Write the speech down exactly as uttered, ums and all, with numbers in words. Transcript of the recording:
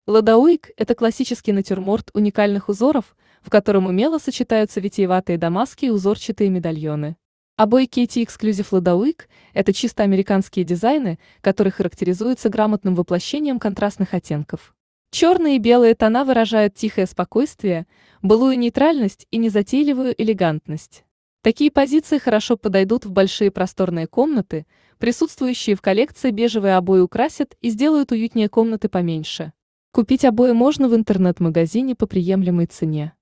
Ладауик– это классический натюрморт уникальных узоров, в котором умело сочетаются витиеватые дамаски и узорчатые медальоны. Обои Katy Exclusive Ладауик– это чисто американские дизайны, которые характеризуются грамотным воплощением контрастных оттенков. Черные и белые тона выражают тихое спокойствие, былую нейтральность и незатейливую элегантность. Такие позиции хорошо подойдут в большие просторные комнаты, присутствующие в коллекции бежевые обои украсят и сделают уютнее комнаты поменьше. Купить обои можно в интернет-магазине по приемлемой цене.